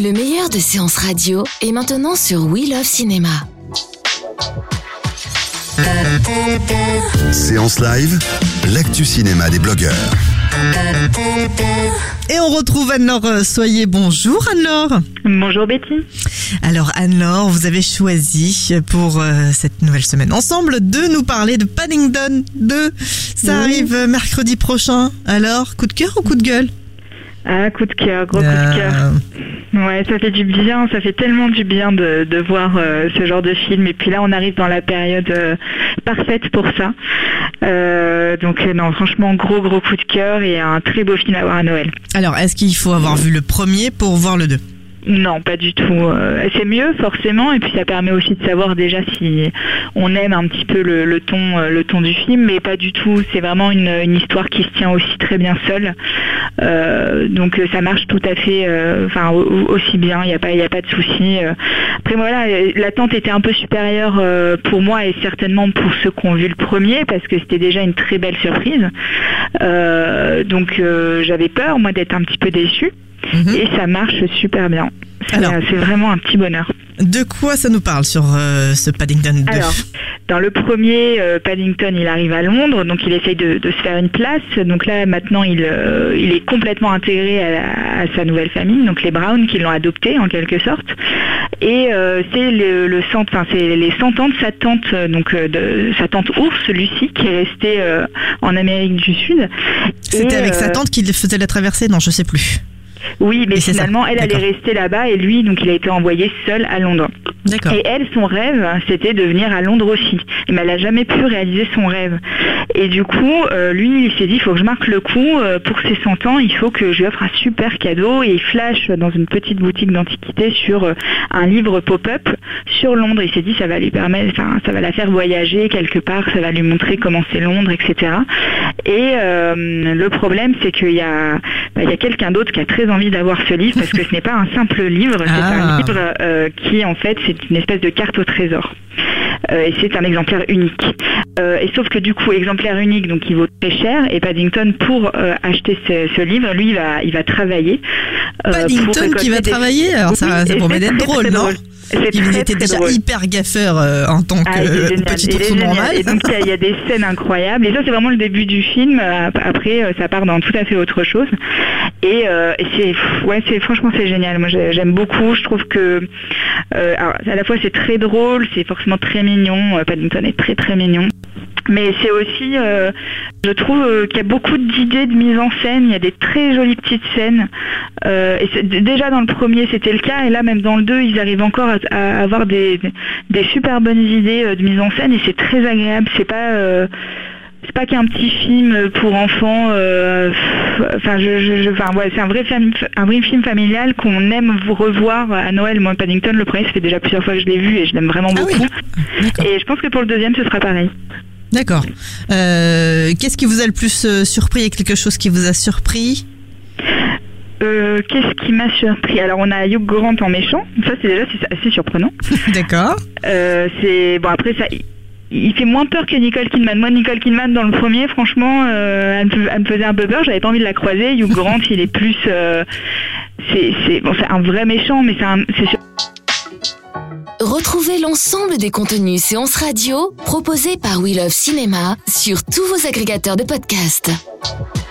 Le meilleur de séances radio est maintenant sur We Love Cinéma. Séance live, l'actu cinéma des blogueurs. Et on retrouve Anne-Laure Soyer. Bonjour Anne-Laure. Bonjour Betty. Alors Anne-Laure, vous avez choisi pour cette nouvelle semaine ensemble de nous parler de Paddington 2. Ça arrive mercredi prochain. Alors, coup de cœur ou coup de gueule ? Ah, coup de cœur, gros coup de cœur. Ouais, ça fait du bien, ça fait tellement du bien de voir ce genre de film. Et puis là, on arrive dans la période parfaite pour ça. Donc non, franchement, gros coup de cœur et un très beau film à voir à Noël. Alors, est-ce qu'il faut avoir vu le premier pour voir le 2 ? Non, pas du tout. C'est mieux forcément, et puis ça permet aussi de savoir déjà si on aime un petit peu le ton du film, mais pas du tout. C'est vraiment une histoire qui se tient aussi très bien seule. Donc ça marche tout à fait, aussi bien. Il y a pas de souci. Après voilà, l'attente était un peu supérieure pour moi et certainement pour ceux qui ont vu le premier, parce que c'était déjà une très belle surprise. Donc j'avais peur moi d'être un petit peu déçue. Et ça marche super bien. C'est vraiment un petit bonheur. De quoi ça nous parle sur ce Paddington 2 ? Alors, dans le premier, Paddington, il arrive à Londres, donc il essaye de se faire une place. Donc là, maintenant, il est complètement intégré à sa nouvelle famille, donc les Brown, qui l'ont adopté en quelque sorte. Et c'est les 100 ans de sa tante, de sa tante ours, Lucie, qui est restée en Amérique du Sud. C'était avec sa tante qu'il faisait la traversée ? Non, je sais plus. Oui, mais finalement, elle allait rester là-bas et lui, donc il a été envoyé seul à Londres. D'accord. Et elle, son rêve, c'était de venir à Londres aussi. Mais elle n'a jamais pu réaliser son rêve. Et du coup, lui, il s'est dit, il faut que je marque le coup. Pour ses 100 ans, il faut que je lui offre un super cadeau. Et il flash dans une petite boutique d'antiquité sur un livre pop-up sur Londres. Il s'est dit, ça va lui permettre, ça va la faire voyager quelque part, ça va lui montrer comment c'est Londres, etc. Et le problème, c'est qu'il y a quelqu'un d'autre qui a très envie d'avoir ce livre, parce que ce n'est pas un simple livre, c'est un livre qui, en fait, c'est une espèce de carte au trésor. Et c'est un exemplaire unique. Et sauf que du coup, exemplaire unique, donc il vaut très cher. Et Paddington, pour acheter ce livre, lui, il va travailler. Paddington qui va travailler. Alors ça promet d'être drôle, non ? Il était déjà drôle. Hyper gaffeur en tant que petit ours normal. Et donc il y a des scènes incroyables. Et ça, c'est vraiment le début du film. Après, ça part dans tout à fait autre chose. Et franchement, c'est génial. Moi, j'aime beaucoup. Je trouve que alors, à la fois c'est très drôle, c'est forcément très mignon. Paddington est très très mignon. Mais c'est aussi, je trouve qu'il y a beaucoup d'idées de mise en scène. Il y a des très jolies petites scènes. Et déjà dans le premier, c'était le cas. Et là, même dans le 2, ils arrivent encore à avoir des super bonnes idées de mise en scène. Et c'est très agréable. C'est pas qu'un petit film pour enfants. C'est un vrai film familial qu'on aime revoir à Noël. Moi, Paddington, le premier, ça fait déjà plusieurs fois que je l'ai vu et je l'aime vraiment beaucoup. Oui. Et je pense que pour le deuxième, ce sera pareil. D'accord. Qu'est-ce qui vous a le plus surpris et quelque chose qui vous a surpris ? Qu'est-ce qui m'a surpris ? Alors, on a Hugh Grant en méchant. Ça, c'est assez surprenant. D'accord. Après ça. Il fait moins peur que Nicole Kidman. Moi, Nicole Kidman, dans le premier, franchement, elle me faisait un peu peur. J'avais pas envie de la croiser. Hugh Grant, il est plus... c'est un vrai méchant, mais c'est... Retrouvez l'ensemble des contenus séances radio proposés par We Love Cinéma sur tous vos agrégateurs de podcasts.